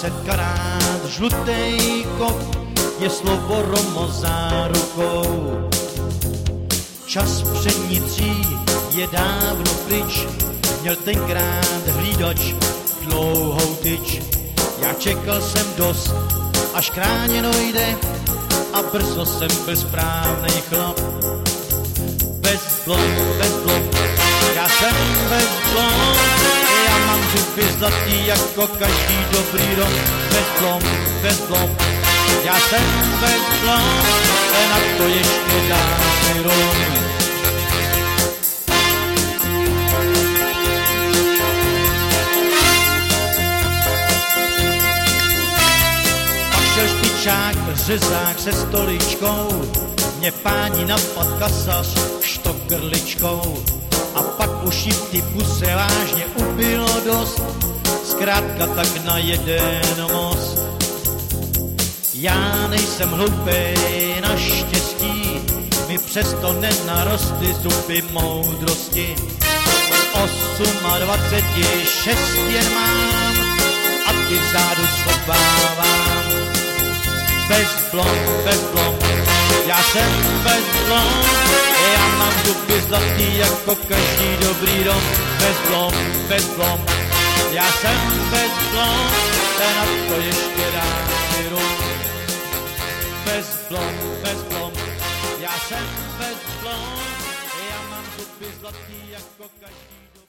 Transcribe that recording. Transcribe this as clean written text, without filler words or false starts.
20krát žlutej kov je slovo Romo zárukou. Čas před nicí je dávno pryč, měl tenkrát hlídač dlouhou tyč. Já čekal jsem dost, až kráněno jde, a brzo jsem byl správnej chlap. Bez blom, já jsem bez blom, já mám zuby zlatý jako každý dobrý rom. Bez blom, já jsem bez blom, na to ještě dám si rom. Šel špičák, řezák se stoličkou, mě páni napad kasař štokrličkou. A pak už jí ty puse vážně ubilo dost, zkrátka tak na jeden most. Já nejsem hloupej, naštěstí, mi přesto nenarostly zuby moudrosti. 28 jen mám a ty vzadu schovávám. Bez blom, já jsem bez blom, já mám zuby zlatý jako každý dobrý rom. Bez blom, já jsem bez blom, na to ještě dám si rum. Bez blom, já jsem bez blom, já mám zuby zlatý jako každý dobrý rom.